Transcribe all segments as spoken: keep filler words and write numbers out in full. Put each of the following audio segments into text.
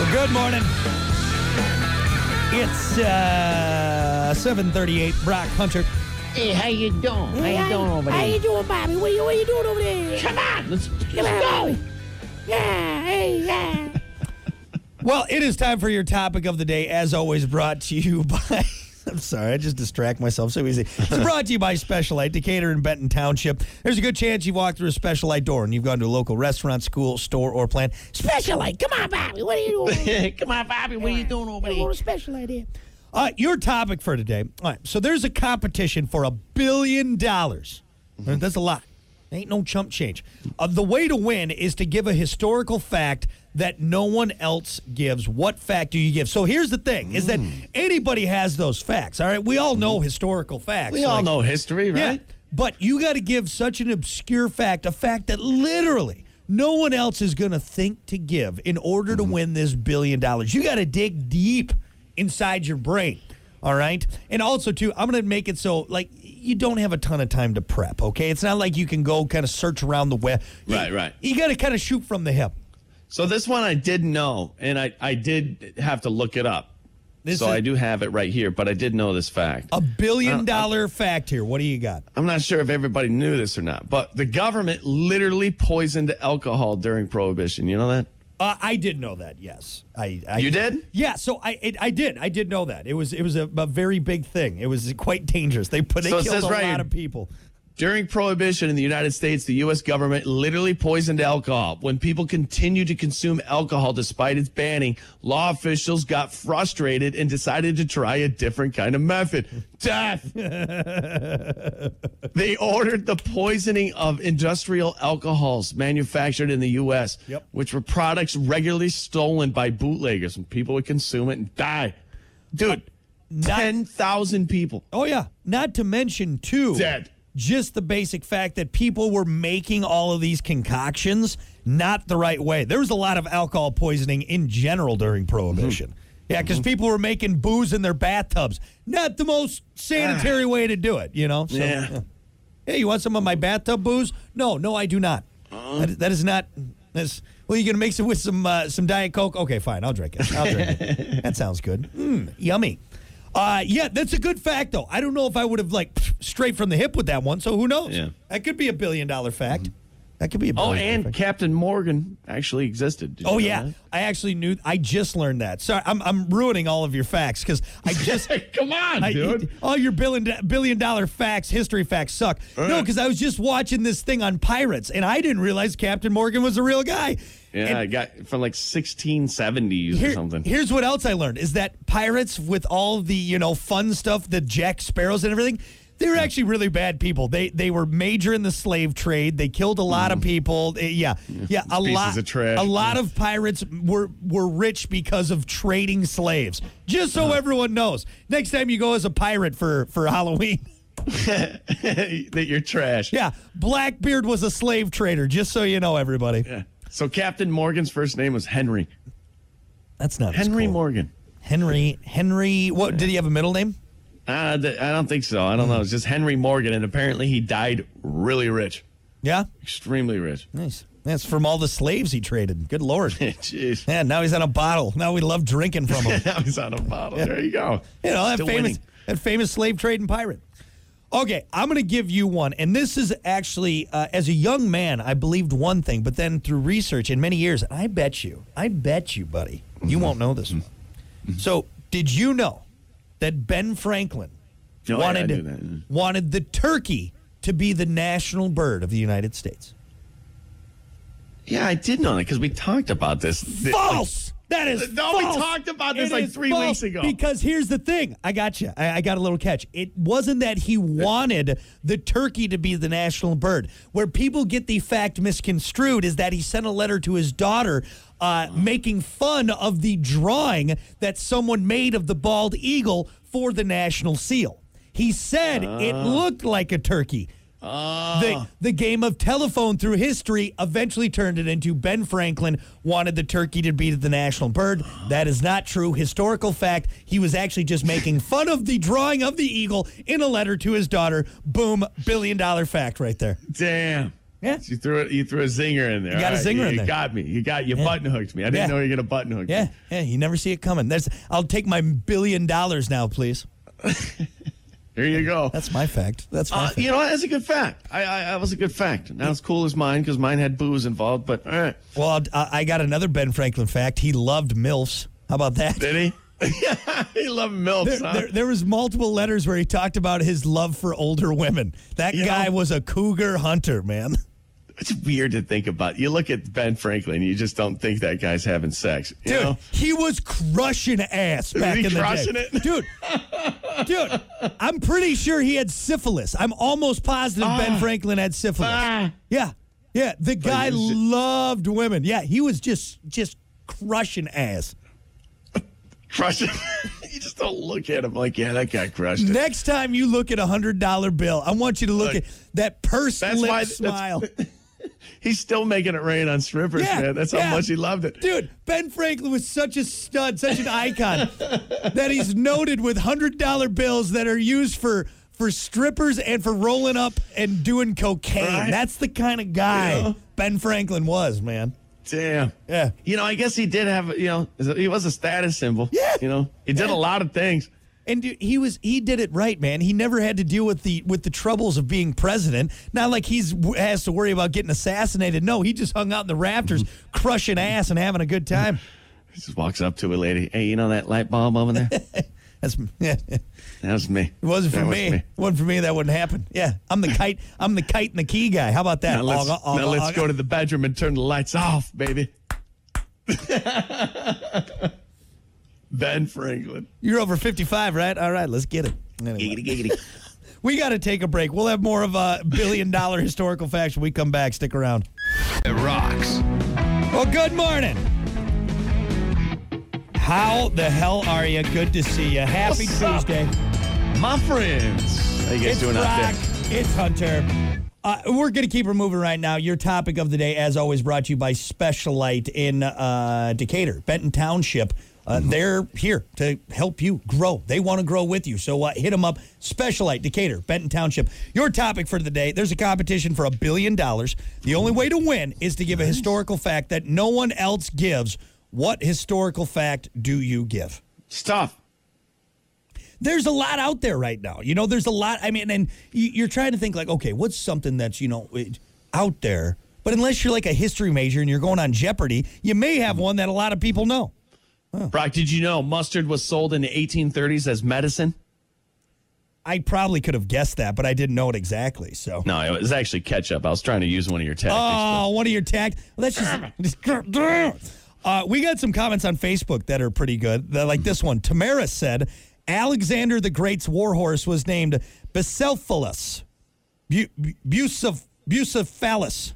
Good morning. It's uh, seven thirty-eight. Brock Hunter. Hey, how you doing? How Hey, you doing over How there? you doing, Bobby? What are you, what are you doing over there? Come on, let's, let's Come on, go. Bobby. Yeah, hey, yeah. Well, it is time for your topic of the day, as always, brought to you by... I'm sorry, I just distract myself so easy. It's brought to you by Special Light, Decatur and Benton Township. There's a good chance you've walked through a Special Light door and you've gone to a local restaurant, school, store, or plant. Special Light. Come on, Bobby. What are you doing? Come on, Bobby, what are you doing over We're there? going to Special Light here. Uh, your topic for today. All right, so there's a competition for a billion dollars. That's a lot. Ain't no chump change. Uh, the way to win is to give a historical fact that no one else gives. What fact do you give? So here's the thing, is that anybody has those facts, all right? We all know historical facts. We all like- know history, Yeah, right? but you got to give such an obscure fact, a fact that literally no one else is going to think to give in order to win this billion dollars. You got to dig deep inside your brain, all right? And also, too, I'm going to make it so, like, you don't have a ton of time to prep, okay? It's not like you can go kind of search around the web. You- Right, right. You got to kind of shoot from the hip. So this one I did know, and I, I did have to look it up. This so is I do have it right here, but I did know this fact. a billion Uh, dollar fact here. What do you got? I'm not sure if everybody knew this or not, but the government literally poisoned alcohol during Prohibition. You know that? Uh, I did know that. Yes, I. I You did? Yeah. So I. It, I did. I did know that. It was. It was a, a very big thing. It was quite dangerous. They put. They So it killed says a right lot here- of people. During Prohibition in the United States, the U S government literally poisoned alcohol. When people continued to consume alcohol despite its banning, law officials got frustrated and decided to try a different kind of method. Death! They ordered the poisoning of industrial alcohols manufactured in the U S, Yep. which were products regularly stolen by bootleggers, and people would consume it and die. Dude, ten thousand people Oh yeah. Not to mention too. dead. Just the basic fact that people were making all of these concoctions not the right way. There was a lot of alcohol poisoning in general during Prohibition. Yeah, because people were making booze in their bathtubs. Not the most sanitary way to do it, you know? So, Yeah. Hey, you want some of my bathtub booze? No, no, I do not. That, that is not. That's, well, you're gonna mix it with some uh, some Diet Coke. Okay, fine, I'll drink it. I'll drink it. That sounds good. Mm, yummy. Uh, yeah, that's a good fact, though. I don't know if I would have, like, straight from the hip with that one, so who knows? Yeah. That could be a billion-dollar fact. Mm-hmm. That could be a Oh, billion-dollar and fact. Captain Morgan actually existed. Did you Oh, know yeah. that? I actually knew. I just learned that. Sorry, I'm, I'm ruining all of your facts, because I just... Come on, I, dude. all your billion billion dollar facts, history facts suck. No, right. because I was just watching this thing on pirates, and I didn't realize Captain Morgan was a real guy. Yeah, And I got from like sixteen seventies here- or something. Here's what else I learned is that pirates, with all the you know fun stuff, the Jack Sparrows and everything, they were actually really bad people. They they were major in the slave trade. They killed a lot of people. Eh, yeah, yeah, a Pieces lot of trash. A lot of pirates were were rich because of trading slaves. Just so everyone knows. Next time you go as a pirate for for Halloween. That you're trash. Yeah, Blackbeard was a slave trader, just so you know, everybody. Yeah. So Captain Morgan's first name was Henry. That's not as Henry cool. Morgan. Henry, Henry, what, did he have a middle name? Uh, th- I don't think so. I don't know. It's just Henry Morgan, and apparently he died really rich, Yeah? extremely rich. Nice. That's from all the slaves he traded. Good Lord. Jeez. Yeah, now he's on a bottle. Now we love drinking from him. Now he's on a bottle. There you go. You know, that Still famous, winning. that famous slave trading pirate. Okay, I'm going to give you one. And this is actually, uh, as a young man, I believed one thing, but then through research in many years, I bet you, I bet you, buddy, you won't know this one. So, did you know that Ben Franklin Oh, yeah, I wanted, knew that. wanted the turkey to be the national bird of the United States? Yeah, I did know that because we talked about this. Th- False! That is No, we false. talked about this It like is three false, weeks ago. Because here's the thing. I got you. I, I got a little catch. It wasn't that he wanted the turkey to be the national bird. Where people get the fact misconstrued is that he sent a letter to his daughter uh, making fun of the drawing that someone made of the bald eagle for the national seal. He said it looked like a turkey. The, the game of telephone through history eventually turned it into Ben Franklin wanted the turkey to be the national bird. That is not true. Historical fact, he was actually just making fun of the drawing of the eagle in a letter to his daughter. Boom, billion dollar fact right there. Damn. Yeah. You threw it. You threw a zinger in there. You got a All zinger you, in you there. got me. You got you Yeah. button hooked me. I didn't Yeah. know you were gonna button hook Yeah, me. yeah. You never see it coming. There's. I'll take my billion dollars now, please. Here you go. That's my fact. That's my Uh, fact. you know, what? That's a good fact. I, I, that was a good fact. Not as cool as mine because mine had booze involved. But all right, Well, I'll- I I got another Ben Franklin fact. He loved MILFs. How about that? did he? Yeah, he loved milfs. There, huh? there, there was multiple letters where he talked about his love for older women. That You guy know- was a cougar hunter, man. It's weird to think about. You look at Ben Franklin, you just don't think that guy's having sex. You Dude, know? he was crushing ass back he in the crushing day. it? Dude, dude, I'm pretty sure he had syphilis. I'm almost positive Ben Franklin had syphilis. Ah. Yeah, yeah. The guy he was just- loved women. Yeah, he was just just crushing ass. Crush it. You just don't look at him like, yeah, that guy crushed it. Next time you look at a hundred dollar bill, I want you to look Look, at that purse that's lip why- that's- smile. He's still making it rain on strippers, Yeah, man. That's how yeah. much he loved it. Dude, Ben Franklin was such a stud, such an icon, that he's noted with hundred dollar bills that are used for for strippers and for rolling up and doing cocaine. Right. That's the kind of guy Yeah. Ben Franklin was, man. Damn. Yeah. You know, I guess he did have, you know, he was a status symbol. Yeah. You know, he did Yeah. a lot of things. And dude, he was he did it right, man. He never had to deal with the with the troubles of being president. Not like he's has to worry about getting assassinated. No, he just hung out in the rafters, crushing ass and having a good time. He just walks up to a lady. Hey, you know that light bulb over there? That's yeah. It That was me. wasn't for That was me. It wasn't for me. That wouldn't happen. Yeah, I'm the kite. I'm the kite and the key guy. How about that? Now let's, Ogga, ogga, now let's ogga. go to the bedroom and turn the lights off, baby. Ben Franklin. You're over fifty-five, right? All right, let's get it. Anyway, giggity. we got to take a break. We'll have more of a billion dollar historical facts when we come back. Stick around. It rocks. Well, good morning. How the hell are you? Good to see you. Happy What's up? Tuesday. My friends. How you guys It's doing Brock. out there? It's Hunter. Uh, we're going to keep her moving right now. Your topic of the day, as always, brought to you by Specialite in uh, Decatur, Benton Township. Uh, Mm-hmm. They're here to help you grow. They want to grow with you. So uh, hit them up. Specialite, Decatur, Benton Township. Your topic for the day, there's a competition for a billion dollars. The only way to win is to give a historical fact that no one else gives. What historical fact do you give? Stuff. There's a lot out there right now. You know, there's a lot. I mean, and you- you're trying to think like, okay, what's something that's, you know, it- out there? But unless you're like a history major and you're going on Jeopardy, you may have one that a lot of people know. Brock, did you know mustard was sold in the eighteen thirties as medicine? I probably could have guessed that, but I didn't know it exactly. So, No, it was actually ketchup. I was trying to use one of your tactics. oh, one of your tags. Well, that's just. Uh, we got some comments on Facebook that are pretty good. They're like this one. Tamara said Alexander the Great's warhorse was named Bucephalus. Bu- bu- Buceph- Bucephalus.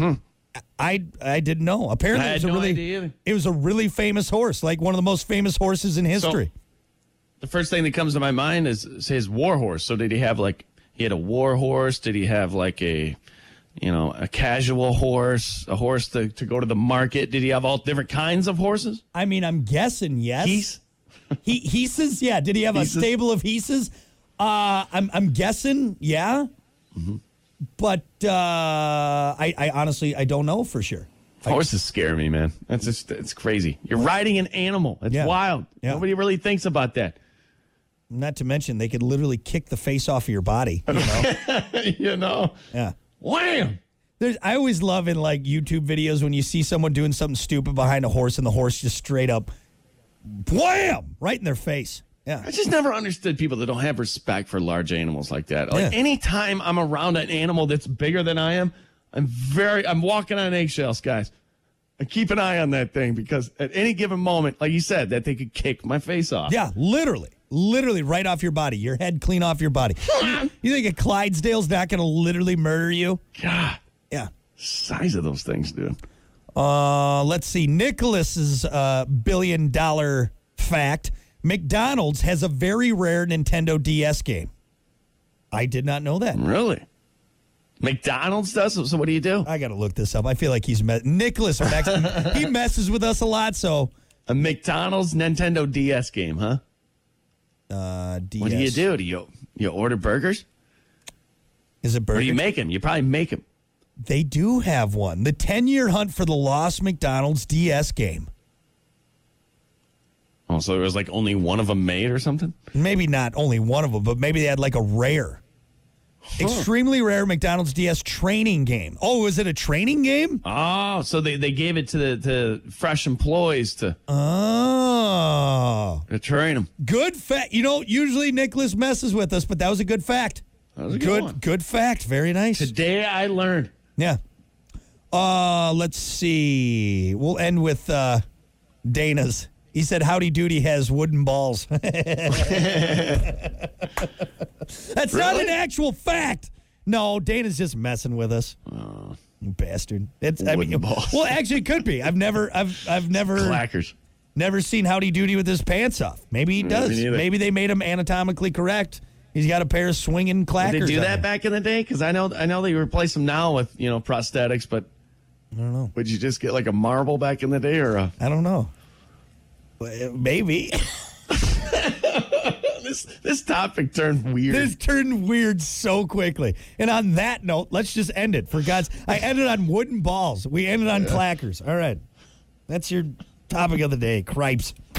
I I didn't know. Apparently, I it was had a no really idea either. it was a really famous horse, like one of the most famous horses in history. The first thing that comes to my mind is his war horse. So did he have like he had a war horse? Did he have like a you know a casual horse, a horse to, to go to the market? Did he have all different kinds of horses? I mean, I'm guessing yes. He's He Heeses, yeah. Did he have a Heeses? stable of Heeses? Uh, I'm I'm guessing, yeah. Mm-hmm. But uh, I I honestly I don't know for sure. horses scare me, man. That's just it's crazy. You're riding an animal. It's Yeah. wild. Yeah. Nobody really thinks about that. Not to mention they could literally kick the face off of your body. You know? You know, Yeah. wham. There's, I always love in like YouTube videos when you see someone doing something stupid behind a horse and the horse just straight up, wham, right in their face. Yeah. I just never understood people that don't have respect for large animals like that. Like Yeah. anytime I'm around an animal that's bigger than I am, I'm very I'm walking on eggshells, guys. I keep an eye on that thing because at any given moment, like you said, that thing could kick my face off. Yeah, literally. Literally right off your body. Your head clean off your body. you, you think a Clydesdale's not going to literally murder you? God, Yeah. size of those things, dude. Uh, let's see. Nicholas's uh, billion dollar fact. McDonald's has a very rare Nintendo D S game. I did not know that. Really? McDonald's does? So what do you do? I got to look this up. I feel like he's met Nicholas. Mex- he messes with us a lot. So A McDonald's Nintendo D S game, huh? uh, D S. What do you do? Do you you order burgers? Is it Or do you burger? make them? You probably make them. They do have one. The ten-year hunt for the lost McDonald's D S game. Oh, so there was like only one of them made or something? Maybe not only one of them, but maybe they had like a rare. Huh. Extremely rare McDonald's D S training game. Oh, is it a training game? Oh, so they, they gave it to the to fresh employees to, oh. to train them. Good fact. You know, usually Nicholas messes with us, but that was a good fact. That was a good good, one. good fact. Very nice. Today I learned. Yeah. Uh, let's see. We'll end with uh, Dana's. He said Howdy Doody has wooden balls. That's really? Not an actual fact. No, Dana's just messing with us. Oh. You bastard. It's I wooden mean, balls. Well, actually it could be. I've never I've I've never Clackers. Never seen Howdy Doody with his pants off. Maybe he does. Me Maybe they made him anatomically correct. He's got a pair of swinging clackers. Did they do on that him. back in the day? Because I know I know they replace them now with, you know, prosthetics, but I don't know. Would you just get like a marble back in the day or a I don't know. Maybe. this this topic turned weird. This turned weird so quickly. And on that note, let's just end it. For God's, I ended on wooden balls. We ended on clackers. All right, that's your topic of the day. Cripes.